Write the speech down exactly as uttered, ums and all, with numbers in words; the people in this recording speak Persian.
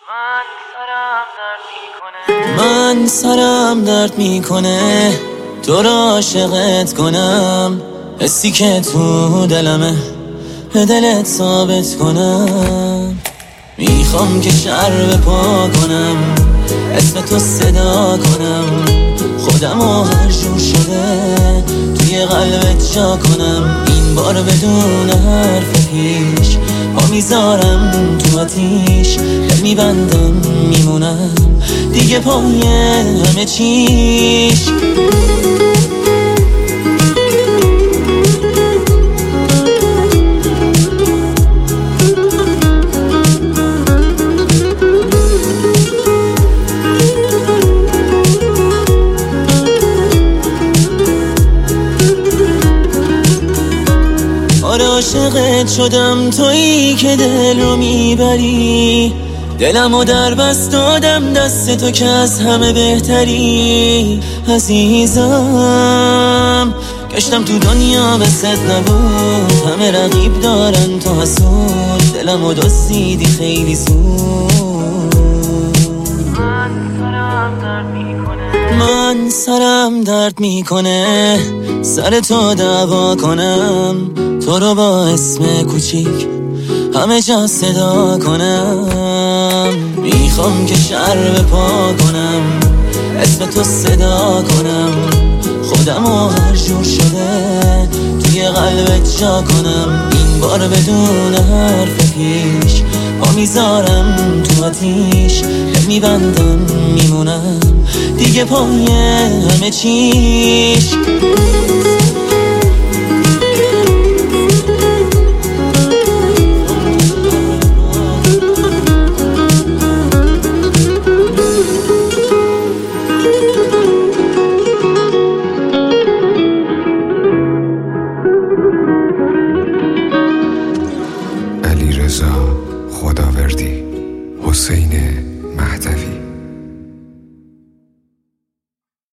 من سرم درد میکنه من سرم درد میکنه تو را عاشقت کنم، حسی که تو دلمه به دلت ثابت کنم. میخوام که شر به پا کنم، اسم تو صدا کنم، خودمو هر جور شده توی قلبت جا کنم. این بار بدون حرف پیش پا میذارم تو آتیش، دل میبندم میمونم دیگه پای همه چیش. آره عاشقت شدم، تویی که دل رو میبری، دلمو در بست دادم دست تو که از همه بهتری. عزیزم گشتم تو دنیا بست نبود، همه رقیب دارن تو حسود، دلمو دزدیدی خیلی زود. من سرم درد میکنه من سرم درد میکنه سر تو دعوا کنم، تو رو با اسم کوچیک همه جا صدا کنم. میخوام که شر به پا کنم، اسم تو صدا کنم، خودمو هر جور شده توی قلبت جا کنم. این بار بدون حرف پیش پا میذارم تو آتیش، دل میبندم میمونم دیگه پای همه چیش. علیرضا خداوردی، حسین مهدوی.